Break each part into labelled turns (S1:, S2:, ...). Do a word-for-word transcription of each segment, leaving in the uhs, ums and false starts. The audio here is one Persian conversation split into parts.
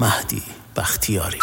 S1: مهدی بختیاری.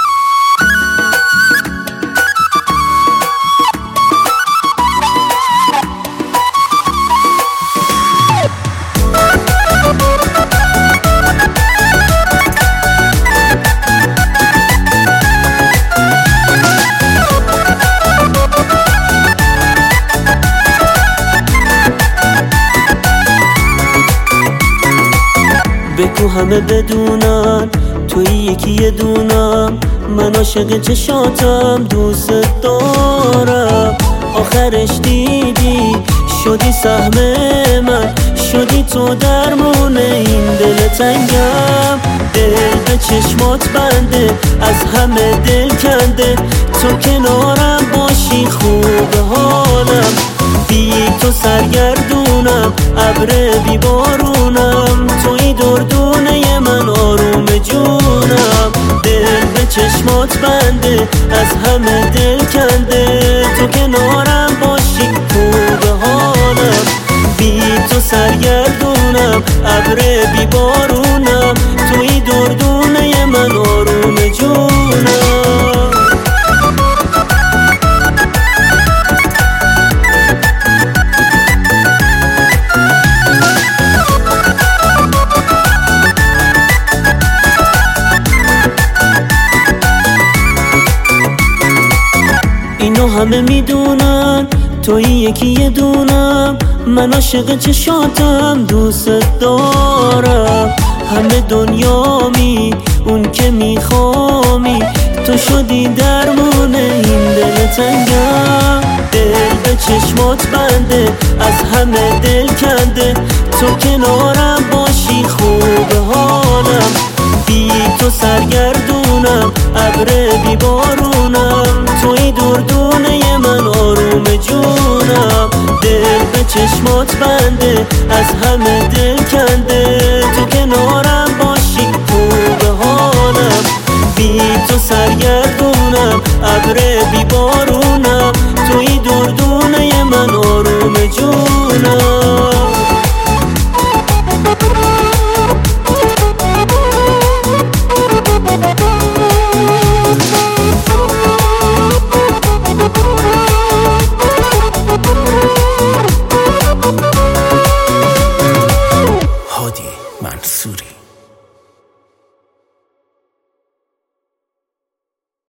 S2: بگو همه بدونن توی یکی یه دونم، من عاشق چشاتم دوست دارم. آخرش دیدی شدی سهم من، شدی تو درمون این دل تنگم. دل به چشمات بنده، از همه دل کنده، تو کنارم باشی خوب حالم. بی تو سرگردونم، ابر بی بارونم، توی دردونه من آروم جونم. دل به چشمات بنده، از همه دل کنده، تو کنارم باشی خوب حالم. بی تو سرگردونم، ابر بی بارونم، توی دردونه من آروم جونم. اینو همه میدونن توی یکی یه دونم، من عاشق چشاتم دوست دارم. همه دنیامی اون که میخوامی، تو شدی درمون این دل تنگم. دل به چشمات بنده، از همه دل کنده، تو کنارم باشی خوب حالم. بی تو سرگردونم، ابر بی بارونم، توی دردونه من آروم جونم. دل به چشمات بنده، از همه دل کنده، تو کنارم باشی خوب حالم. بی تو سرگردونم، ابر بی بارونم، توی دردونه من آروم جونم.